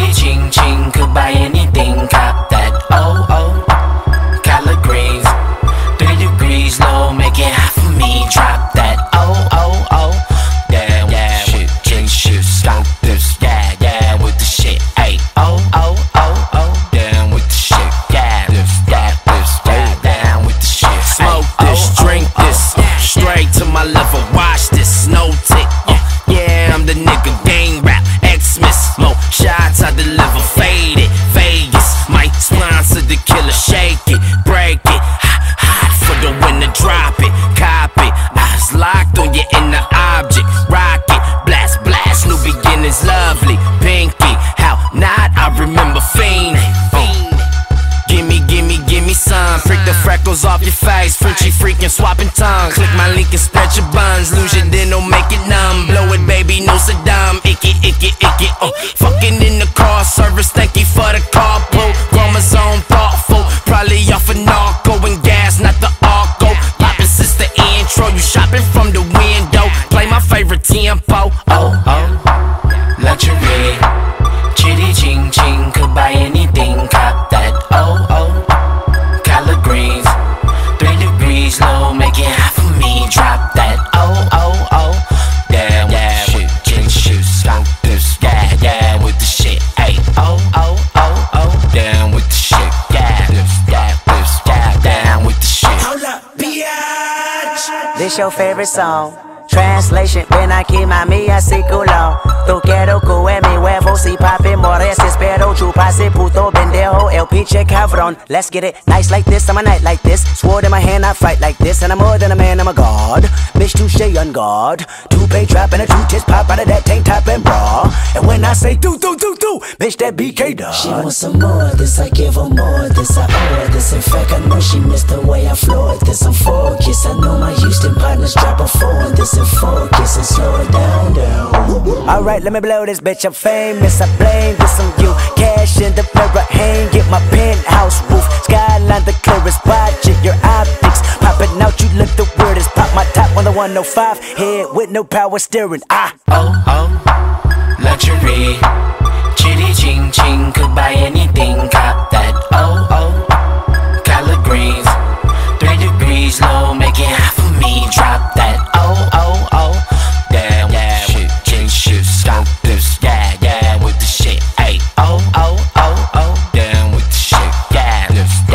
Chitty ching ching, could buy anything, cop that. Oh oh, collard greens, 3 degrees low, make it hot for me. Drop that. Oh oh oh, damn, yeah, shit, change shifts, scout this, yeah, with the shit. Ay, oh oh oh oh, damn with the shit, yeah, this, down with the shit. Smoke this, drink this, straight to my liver. Watch this, no tick. Yeah, I'm the nigga, gang rap, Xmas. Mo shots I deliver, faded. Vegas might sponsor the killer. Shake it, break it, hot for the winner. Drop it, cop it. Eyes locked on your inner object. Rock it, blast, blast. New beginnings, lovely. Pinky, how not? I remember fiending. Gimme some. Prick the freckles off your face. Frenchy freaking swapping tongues. Click my link and spread your buns. Lose your dental, make it numb. Blow it, baby, no Saddam. Icky. Fucking in the car service. Thank you for the carpool. Chromosome thoughtful. Probably off of narco and gas, not the arco. Poppin' since the intro. You shopping from the window. Play my favorite tempo. Oh oh, luxury. Chitty ching ching, could buy anything, cop that. Oh oh, collard greens, 3 degrees low, make it hot for me. Drop that. Oh oh oh, damn, yeah, shit, change shifts, scout this, yeah, with the shit. Ay, oh oh oh oh, down with the shit, yeah, down with the shit. Hold up, biatch. This your favorite song. Translation, ven aquí mami así culo. Tú quiero que mi huevo si papi mores. Espero chupase puto pendejo el pinche cabrón. Let's get it nice like this, I'm a night like this. Sword in my hand, I fight like this. And I'm more than a man, I'm a god. Bitch, touche on guard. Two-pay trap and a two-tits pop out of that tank top and bra. And when I say do, bitch, that BK dog. She wants some more of this, I give her more of this. I owe her this, in fact I know she missed the way I floored this. I'm focused, I know my Houston partners drop a 4 on this. And focus and slow it down. Alright, let me blow this bitch, I'm famous. I blame this on you. Cash in the mirror, hang it, my penthouse roof. Skyline the clearest, watch it, your optics popping out, you look the weirdest. Pop my top on the 105, head with no power steering. Oh oh, luxury. Chitty ching ching, could buy anything, cop that. Oh oh, collard greens, 3 degrees low, make it hot for me. Drop that. Oh oh oh, damn, yeah, shit, change shifts, scout this, yeah, with the shit. Ay, oh oh oh oh, down with the shit, yeah,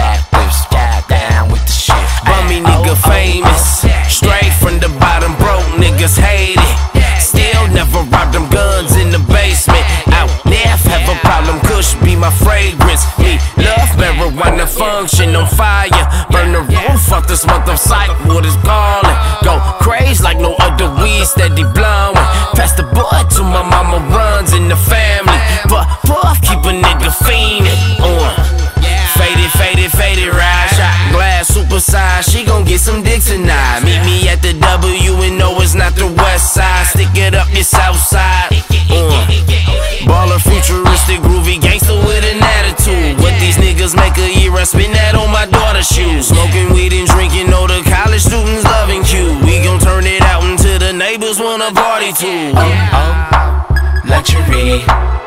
down with the shit. Bummy nigga famous, straight from the bottom, broke niggas hate it. Still never robbed them guns in the basement. Out left, have a problem, Kush be my fragrance. Me love marijuana, function on fire. Burn the roof off this month of sight, what is calling. Go crazy like no other weed, steady blowing. Pass the boy to my mama, runs in the family. But puff, keep a nigga fiending. Faded, ride. Shot glass, super size. She gon' get some dick tonight. Meet me at the W and no, it's not the west side. Stick it up your south side. Baller, futuristic, groovy gangster with an attitude. What these niggas make a year, I spend that on my daughter's shoes. Smoking weed and drinking, all the college students loving Q. We gon' turn it out until the neighbors wanna party too. Oh oh, luxury.